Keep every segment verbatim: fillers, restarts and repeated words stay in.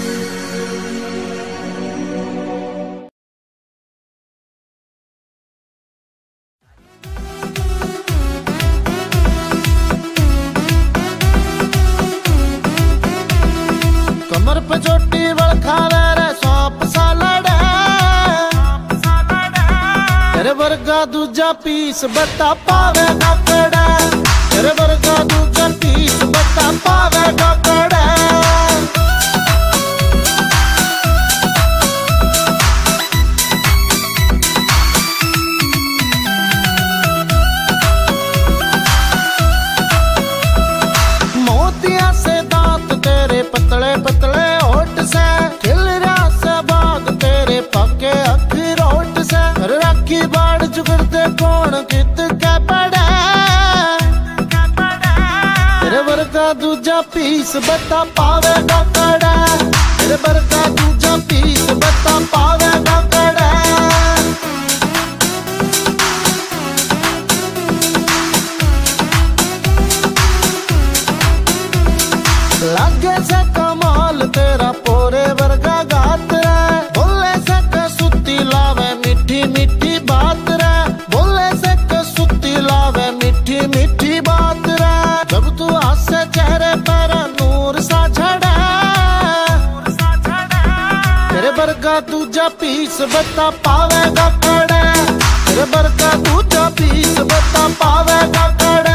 कमर पे चोटी वलखावे रे सौंप सालड़ा, तेरे वर्गा दूजा पीस बता पावेगा कड़ा, तेरे वर्गा दूजा पीस बता पावेगा कड़ा। मोतिया से दांत तेरे पतले पतले होठ से, खिलरा से बाग तेरे पके अखरोट से, राखी बाड़ चुगरते कौन कित के पड़े, तेरे वर्गा दूजा पीस बता पावेगा कड़ा, तेरे वर्गा दूजा पीस बता पावेगा कड़ा। लागे से कमाल तेरा पोरे वर्गा गात रे, बोले से कसुती लावे मीठी मीठी बात रे, बोले से कसुती लावे मीठी मीठी बात रे। जब तू हंसे चेहरे पर नूर सा झड़ा, तेरे वर्गा दूजा पीस बता पावेगा कड़ा, तेरे वर्गा दूजा पीस बता पावेगा कड़ा।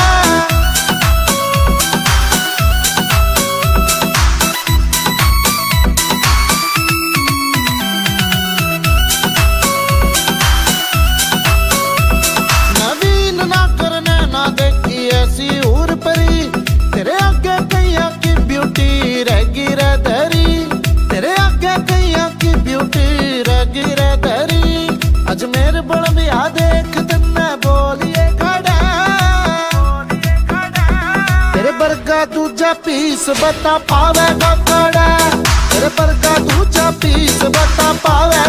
ऐसी उर परी तेरे आगे कैया की ब्यूटी रहेगी रे धरी, तेरे आगे कैया की ब्यूटी रहेगी रे धरी। अजमेर बड़ बिया देख तन्ने बोलिए खड़ा, तेरे वर्गा दूजा पीस बता पावेगा कड़ा, तेरे वर्गा दूजा पीस बता पावे